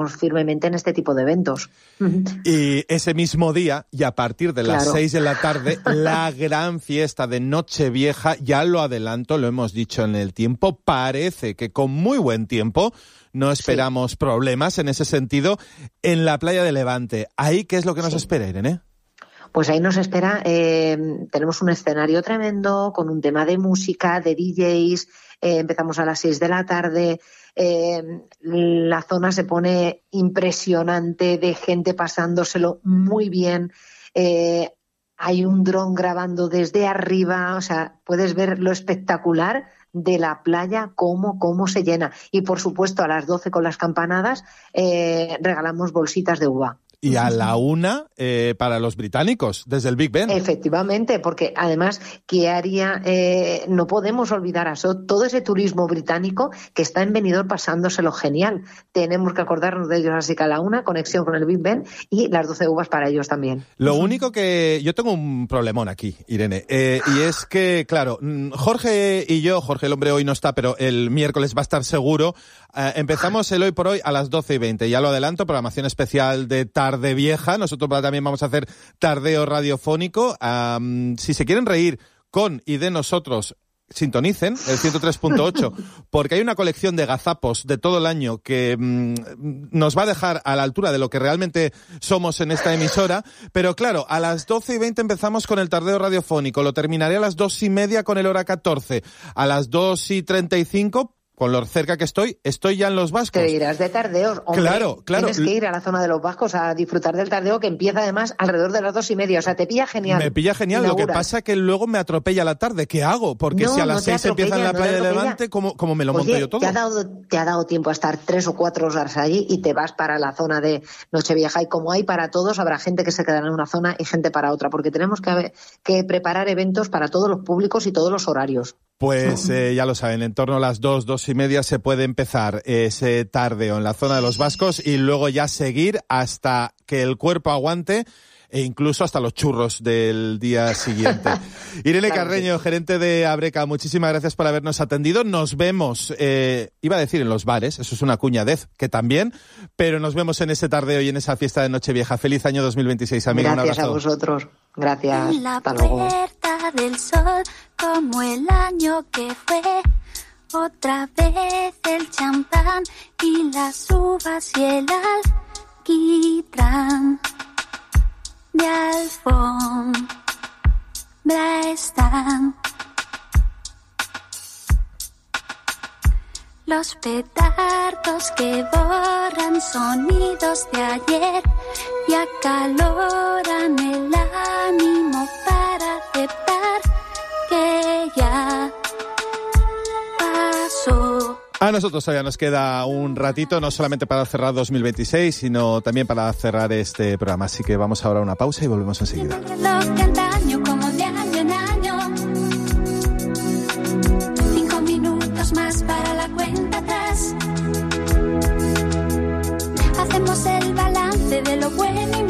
creemos firmemente en este tipo de eventos. Y ese mismo día, y a partir de las 6 de la tarde, la gran fiesta de Nochevieja, ya lo adelanto, lo hemos dicho en el tiempo, parece que con muy buen tiempo, no esperamos problemas en ese sentido, en la playa de Levante. ¿Ahí qué es lo que nos espera, Irene? Pues ahí nos espera, tenemos un escenario tremendo con un tema de música, de DJs, empezamos a las 6 de la tarde, la zona se pone impresionante de gente pasándoselo muy bien, hay un dron grabando desde arriba, o sea, puedes ver lo espectacular de la playa, cómo se llena. Y por supuesto a las 12 con las campanadas regalamos bolsitas de uva. Y a la 1 para los británicos, desde el Big Ben. Efectivamente, porque además, ¿qué haría? No podemos olvidar a todo ese turismo británico que está en Benidorm pasándoselo genial. Tenemos que acordarnos de ellos, así que a la 1, conexión con el Big Ben y las 12 uvas para ellos también. Lo único que... Yo tengo un problemón aquí, Irene, y es que, claro, Jorge y yo, Jorge el hombre hoy no está, pero el miércoles va a estar seguro. Empezamos el Hoy por Hoy a las 12:20, ya lo adelanto, programación especial de Tarde Vieja. Nosotros también vamos a hacer tardeo radiofónico. Si se quieren reír con y de nosotros, sintonicen el 103.8, porque hay una colección de gazapos de todo el año que nos va a dejar a la altura de lo que realmente somos en esta emisora. Pero claro, a las 12:20 empezamos con el tardeo radiofónico, lo terminaré a las 2:30 con el hora 14. A las 2:35, con lo cerca que estoy ya en los Vascos. Te irás de tardeos. Hombre, claro. Tienes que ir a la zona de los Vascos a disfrutar del tardeo, que empieza además alrededor de las 2:30. O sea, te pilla genial. Me pilla genial. Lo que pasa es que luego me atropella la tarde. ¿Qué hago? Porque si a las 6 empieza en la playa de Levante, ¿cómo me lo monto yo todo? Te ha dado tiempo a estar 3 o 4 horas allí y te vas para la zona de Nochevieja. Y como hay para todos, habrá gente que se quedará en una zona y gente para otra, porque tenemos que preparar eventos para todos los públicos y todos los horarios. Pues ya lo saben, en torno a las 2:30 se puede empezar ese tardeo en la zona de los Vascos y luego ya seguir hasta que el cuerpo aguante e incluso hasta los churros del día siguiente. Irene Carreño, gerente de Abreca, muchísimas gracias por habernos atendido. Nos vemos, iba a decir en los bares, eso es una cuñadez, que también, pero nos vemos en ese tardeo y en esa fiesta de Nochevieja. Feliz año 2026, amiga. Gracias a vosotros. Gracias. Hasta luego. En la puerta del sol, como el año que fue, otra vez el champán y las uvas y el alquitrán. De alfombra están los petardos que borran sonidos de ayer y acaloran el ánimo para aceptar que ya pasó. A nosotros todavía nos queda un ratito, no solamente para cerrar 2026, sino también para cerrar este programa. Así que vamos ahora a una pausa y volvemos enseguida. El reloj de antaño, como de año en año. 5 minutos más para la cuenta atrás. Hacemos el balance de lo bueno y